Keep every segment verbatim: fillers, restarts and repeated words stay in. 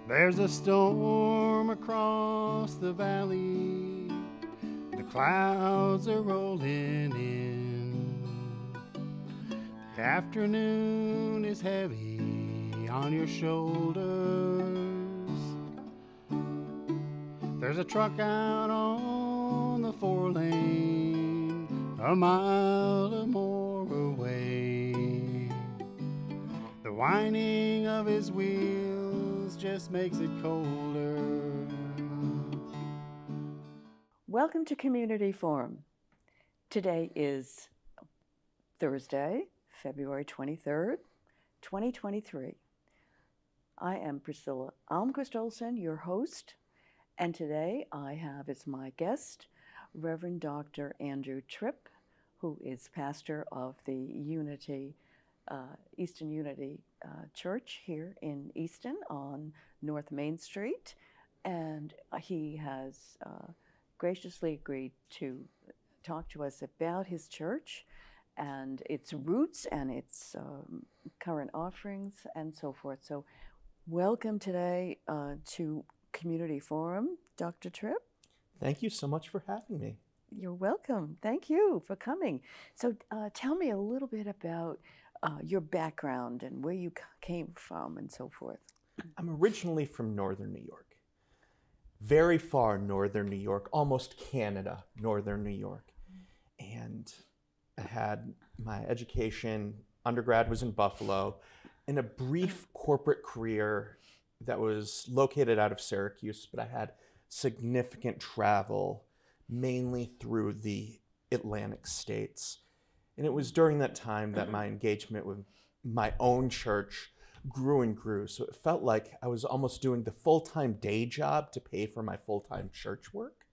There's a storm across the valley. The clouds are rolling in. The afternoon is heavy on your shoulders. There's a truck out on the four lane, a mile or more away. The whining of his wheels just makes it colder. Welcome to Community Forum. Today is Thursday, February twenty-third, twenty twenty-three. I am Priscilla Almquist Olson, your host, and today I have as my guest Reverend Doctor Andrew Tripp, who is pastor of the Unity, uh, Easton Unity uh, Church here in Easton on North Main Street, and he has uh, graciously agreed to talk to us about his church and its roots and its um, current offerings and so forth. So welcome today uh, to Community Forum, Doctor Tripp. Thank you so much for having me. You're welcome. Thank you for coming. So uh, tell me a little bit about uh, your background and where you c- came from and so forth. I'm originally from northern New York. Very far northern New York, almost Canada, northern New York. And I had my education, undergrad was in Buffalo, and a brief corporate career that was located out of Syracuse, but I had significant travel, mainly through the Atlantic states. And it was during that time that my engagement with my own church grew and grew. So it felt like I was almost doing the full-time day job to pay for my full-time church work.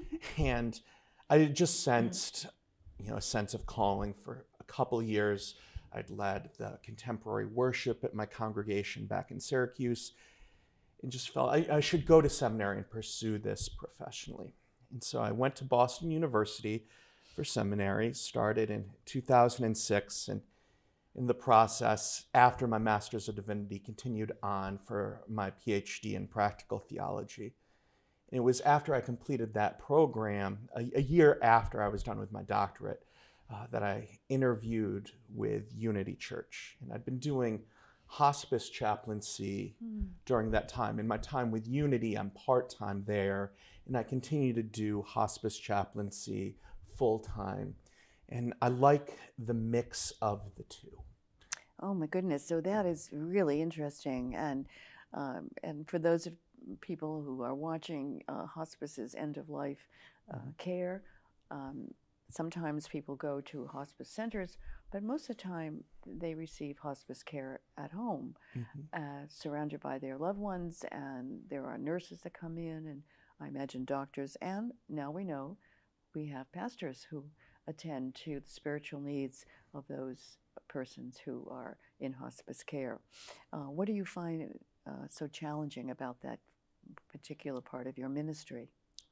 And I had just sensed, you know, a sense of calling for a couple years. I'd led the contemporary worship at my congregation back in Syracuse and just felt I, I should go to seminary and pursue this professionally. And so I went to Boston University for seminary, started in two thousand six, and in the process, after my Master's of Divinity, continued on for my PhD in practical theology. And it was after I completed that program, a, a year after I was done with my doctorate, uh, that I interviewed with Unity Church. And I'd been doing hospice chaplaincy mm. during that time. In my time with Unity, I'm part-time there, and I continue to do hospice chaplaincy full-time. And I like the mix of the two. Oh my goodness! So that is really interesting, and um, and for those of people who are watching uh, hospice's end of life uh, mm-hmm. care, um, sometimes people go to hospice centers, but most of the time they receive hospice care at home, mm-hmm. uh, surrounded by their loved ones, and there are nurses that come in, and I imagine doctors, and now we know we have pastors who attend to the spiritual needs of those persons who are in hospice care. Uh, what do you find uh, so challenging about that particular part of your ministry?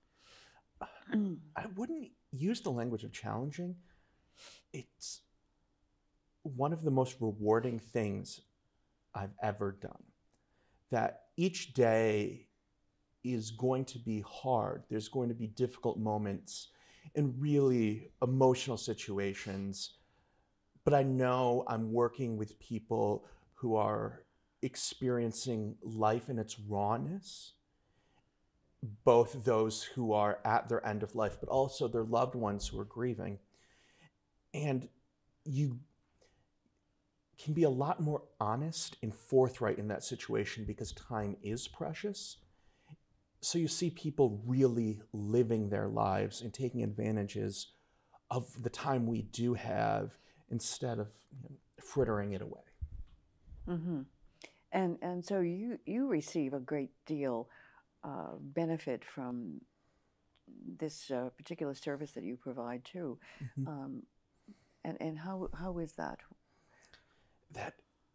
I wouldn't use the language of challenging. It's one of the most rewarding things I've ever done. That each day is going to be hard. There's going to be difficult moments and really emotional situations. But I know I'm working with people who are experiencing life in its rawness, both those who are at their end of life, but also their loved ones who are grieving. And you can be a lot more honest and forthright in that situation because time is precious. So you see people really living their lives and taking advantages of the time we do have instead of, you know, frittering it away. Mm-hmm. And and so you, you receive a great deal uh, benefit from this uh, particular service that you provide too. Mm-hmm. Um, and, and how how is that? That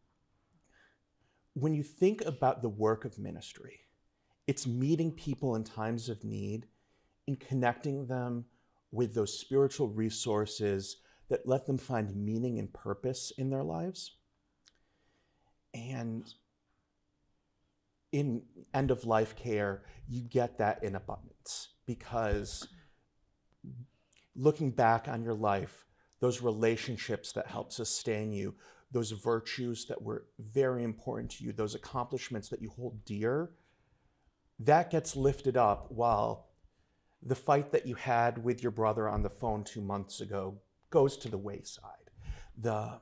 when you think about the work of ministry, it's meeting people in times of need and connecting them with those spiritual resources that let them find meaning and purpose in their lives. And in end of life care, you get that in abundance, because looking back on your life, those relationships that helped sustain you, those virtues that were very important to you, those accomplishments that you hold dear, that gets lifted up, while the fight that you had with your brother on the phone two months ago goes to the wayside. The,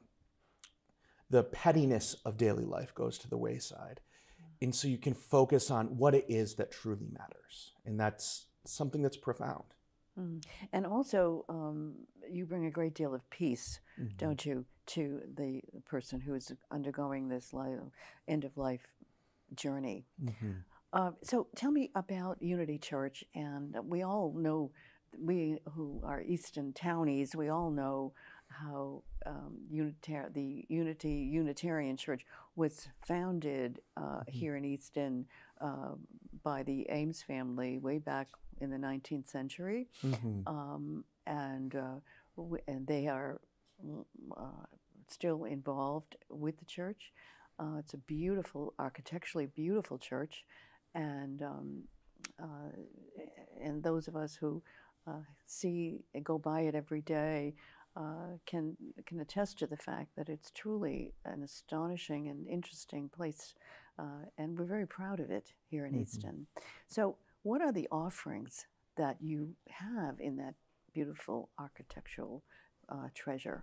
the pettiness of daily life goes to the wayside. And so you can focus on what it is that truly matters. And that's something that's profound. Mm. And also, um, you bring a great deal of peace, mm-hmm. don't you, to the person who is undergoing this life, end-of-life journey. Mm-hmm. Uh, so tell me about Unity Church. And we all know, we who are Easton townies, we all know how um, Unitar- the Unity Unitarian Church was founded uh, mm-hmm. here in Easton uh, by the Ames family way back in the nineteenth century, mm-hmm. um, and uh, w- and they are uh, still involved with the church. Uh, it's a beautiful, architecturally beautiful church, and um, uh, and those of us who uh, see go by it every day uh, can can attest to the fact that it's truly an astonishing and interesting place, uh, and we're very proud of it here in mm-hmm. Easton. So, what are the offerings that you have in that beautiful architectural uh, treasure?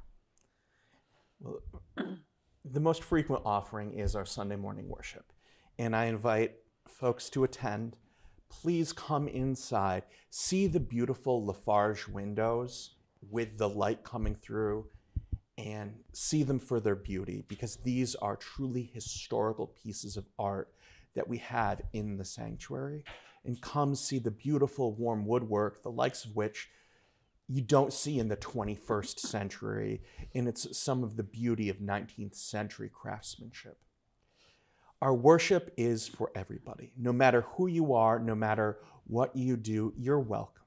Well, the most frequent offering is our Sunday morning worship. And I invite folks to attend. Please come inside, see the beautiful Lafarge windows with the light coming through, and see them for their beauty, because these are truly historical pieces of art that we have in the sanctuary. And come see the beautiful warm woodwork, the likes of which you don't see in the twenty-first century, and it's some of the beauty of nineteenth century craftsmanship. Our worship is for everybody. No matter who you are, no matter what you do, you're welcome.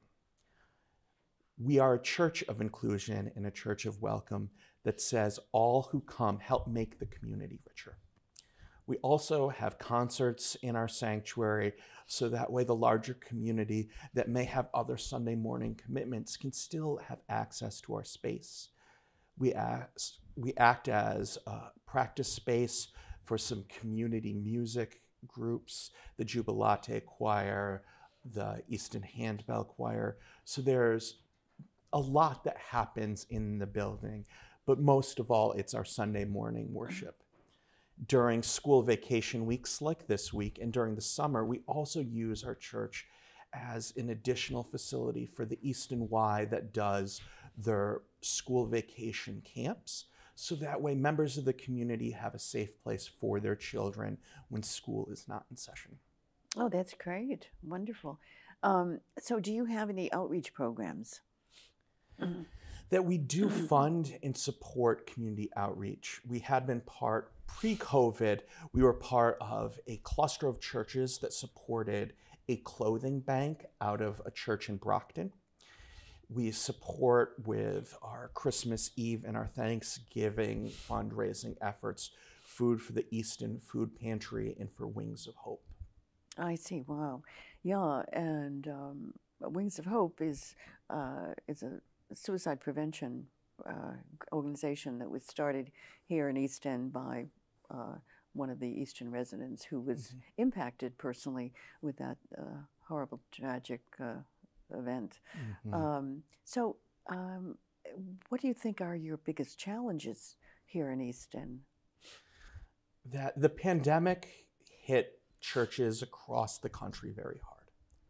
We are a church of inclusion and a church of welcome that says all who come help make the community richer. We also have concerts in our sanctuary, so that way the larger community that may have other Sunday morning commitments can still have access to our space. We act, we act as a practice space for some community music groups, the Jubilate Choir, the Easton Handbell Choir. So there's a lot that happens in the building, but most of all, it's our Sunday morning worship. During school vacation weeks like this week and during the summer, we also use our church as an additional facility for the Easton Y that does their school vacation camps. So that way members of the community have a safe place for their children when school is not in session. Oh, that's great. Wonderful. Um, so do you have any outreach programs? That we do fund and support community outreach. We had been part, pre-COVID, we were part of a cluster of churches that supported a clothing bank out of a church in Brockton. We support with our Christmas Eve and our Thanksgiving fundraising efforts, food for the Easton Food Pantry and for Wings of Hope. I see, wow. Yeah, and um, Wings of Hope is, uh, is a suicide prevention uh, organization that was started here in Easton by uh, one of the Easton residents who was mm-hmm. impacted personally with that uh, horrible, tragic uh, event. Mm-hmm. Um, so um, what do you think are your biggest challenges here in Easton? That the pandemic hit churches across the country very hard.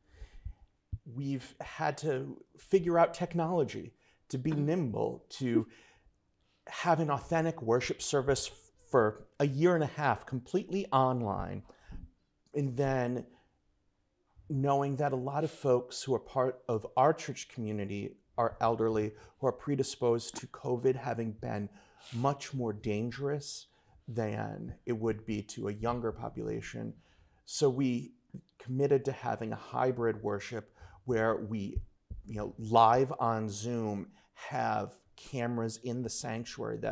We've had to figure out technology to be nimble, to have an authentic worship service for a year and a half completely online, and then knowing that a lot of folks who are part of our church community are elderly, who are predisposed to COVID having been much more dangerous than it would be to a younger population. So we committed to having a hybrid worship where we, you know, live on Zoom have cameras in the sanctuary that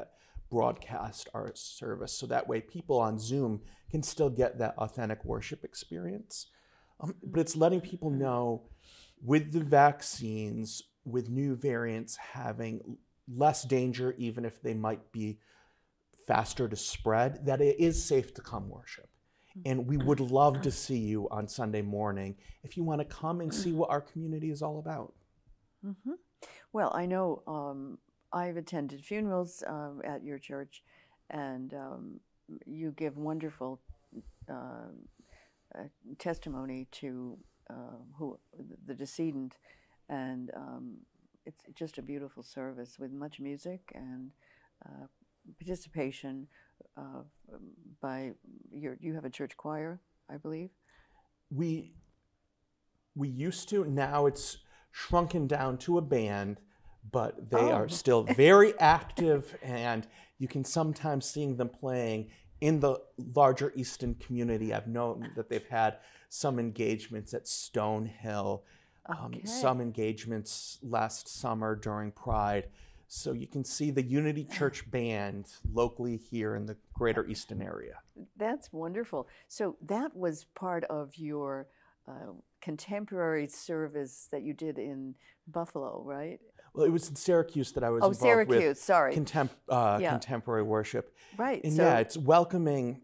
broadcast our service. So that way people on Zoom can still get that authentic worship experience. Um, but it's letting people know with the vaccines, with new variants having less danger, even if they might be faster to spread, that it is safe to come worship. And we would love to see you on Sunday morning if you want to come and see what our community is all about. Mm-hmm. Well, I know um, I've attended funerals um, at your church, and um, you give wonderful uh, uh, testimony to uh, who the decedent, and um, it's just a beautiful service with much music and uh, participation uh, by your. You have a church choir, I believe. We we used to. Now it's shrunken down to a band, but they Oh. are still very active, and you can sometimes see them playing in the larger Easton community. I've known that they've had some engagements at Stonehill, um, Okay. some engagements last summer during Pride. So you can see the Unity Church Band locally here in the greater Easton area. That's wonderful. So that was part of your uh, contemporary service that you did in Buffalo, right? Well, it was in Syracuse that I was Oh, involved Syracuse, with sorry. contem- uh, Yeah. contemporary worship. Right. And so, yeah, it's welcoming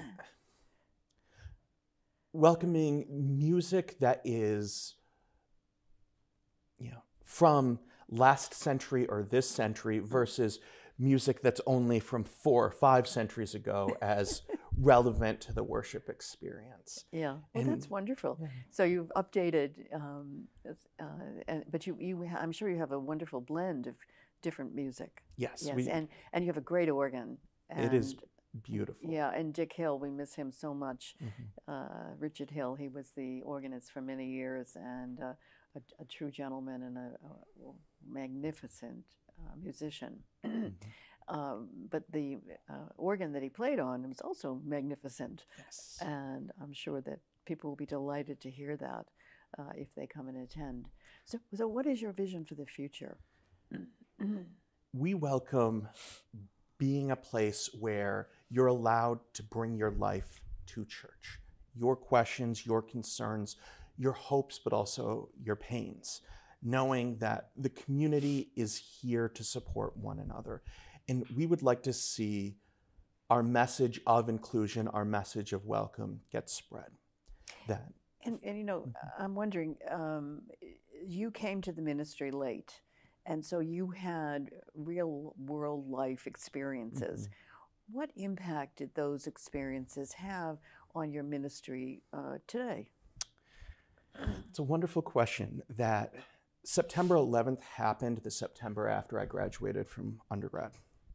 welcoming music that is, you know, from last century or this century versus music that's only from four or five centuries ago as relevant to the worship experience. yeah. Well, and- that's wonderful. yeah. So you've updated, um, it's, uh, and, but you, you, ha- I'm sure you have a wonderful blend of different music. Yes, Yes, we, and and you have a great organ. And, it is beautiful. Yeah, and Dick Hill, we miss him so much. Mhm. Uh, Richard Hill, he was the organist for many years, and uh, a, a true gentleman and a, a magnificent uh, musician. um, but the uh, organ that he played on was also magnificent, Yes. and I'm sure that people will be delighted to hear that uh, if they come and attend. So, so what is your vision for the future? We welcome being a place where you're allowed to bring your life to church, your questions, your concerns, your hopes, but also your pains, knowing that the community is here to support one another. And we would like to see our message of inclusion, our message of welcome get spread. That And, and you know, I'm wondering, um, you came to the ministry late, and so you had real world life experiences. What impact did those experiences have on your ministry uh, today? It's a wonderful question. That September eleventh happened the September after I graduated from undergrad.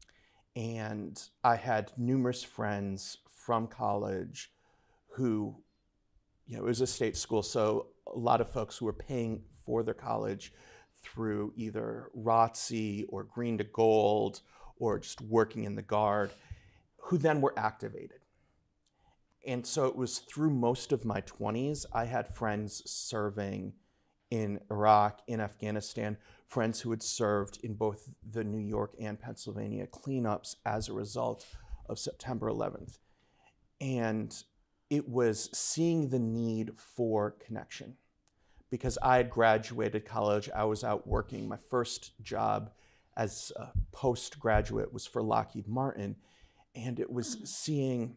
And I had numerous friends from college who, you know, it was a state school, so a lot of folks who were paying for their college through either R O T C or Green to Gold or just working in the Guard, who then were activated. And so it was through most of my twenties, I had friends serving in Iraq, in Afghanistan, friends who had served in both the New York and Pennsylvania cleanups as a result of September eleventh. And it was seeing the need for connection. Because I had graduated college, I was out working. My first job as a postgraduate was for Lockheed Martin. And it was seeing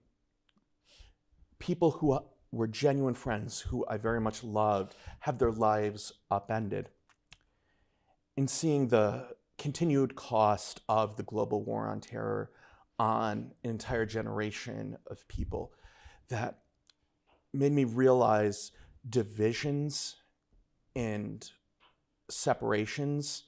people who were genuine friends, who I very much loved, have their lives upended. And seeing the continued cost of the global war on terror on an entire generation of people, that made me realize divisions and separations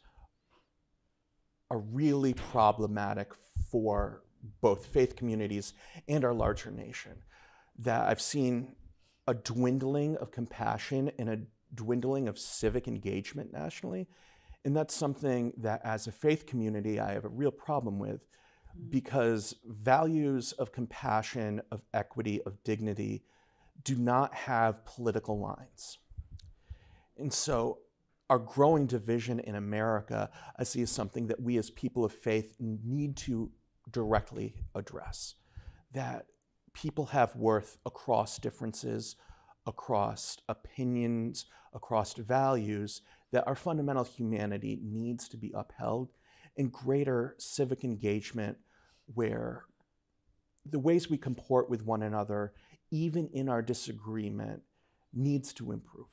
are really problematic for both faith communities and our larger nation. That I've seen a dwindling of compassion and a dwindling of civic engagement nationally. And that's something that as a faith community, I have a real problem with, because values of compassion, of equity, of dignity do not have political lines. And so our growing division in America, I see as something that we as people of faith need to directly address. That people have worth across differences, across opinions, across values, that our fundamental humanity needs to be upheld, and greater civic engagement where the ways we comport with one another, even in our disagreement, needs to improve.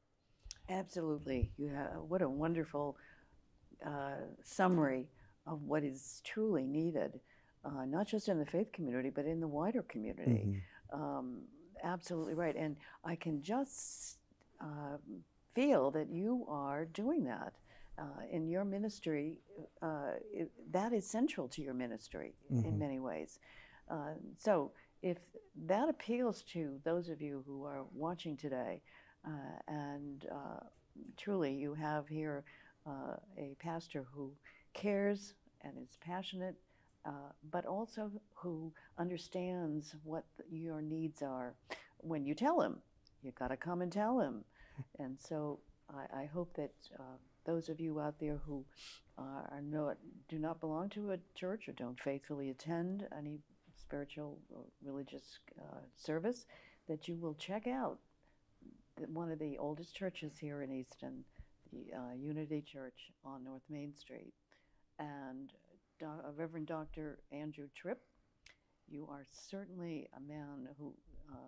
Absolutely. You have, what a wonderful uh, summary of what is truly needed, uh, not just in the faith community, but in the wider community. Mm-hmm. Um, absolutely right. And I can just uh, feel that you are doing that. Uh, in your ministry, uh, it, that is central to your ministry mm-hmm. in many ways. Uh, so if that appeals to those of you who are watching today, uh, and uh, truly you have here uh, a pastor who cares and is passionate, uh, but also who understands what your needs are when you tell him. You've got to come and tell him. And so I, I hope that uh, those of you out there who uh, are not, do not belong to a church or don't faithfully attend any spiritual or religious uh, service, that you will check out the, one of the oldest churches here in Easton, the uh, Unity Church on North Main Street. And Do- uh, Reverend Doctor Andrew Tripp, you are certainly a man who uh,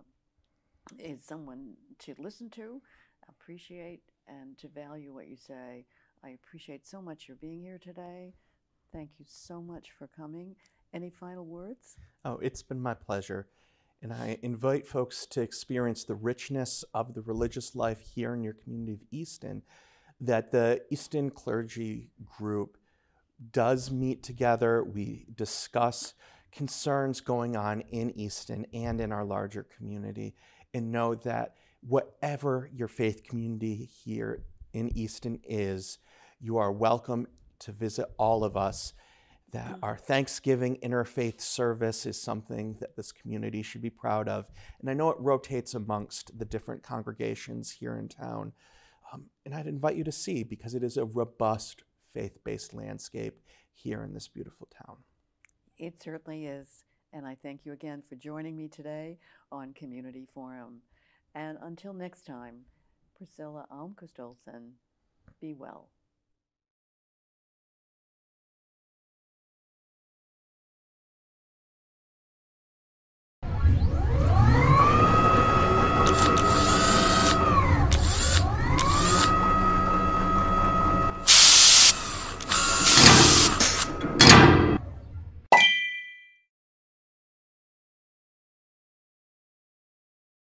is someone to listen to, appreciate, and to value what you say. I appreciate so much your being here today. Thank you so much for coming. Any final words? Oh, it's been my pleasure. And I invite folks to experience the richness of the religious life here in your community of Easton, that the Easton Clergy Group does meet together. We discuss concerns going on in Easton and in our larger community, and know that whatever your faith community here in Easton is, you are welcome to visit all of us. That our Thanksgiving interfaith service is something that this community should be proud of. And I know it rotates amongst the different congregations here in town. Um, and I'd invite you to see, because it is a robust faith-based landscape here in this beautiful town. It certainly is. And I thank you again for joining me today on Community Forum. And until next time, Priscilla Almquist-Olsen, be well.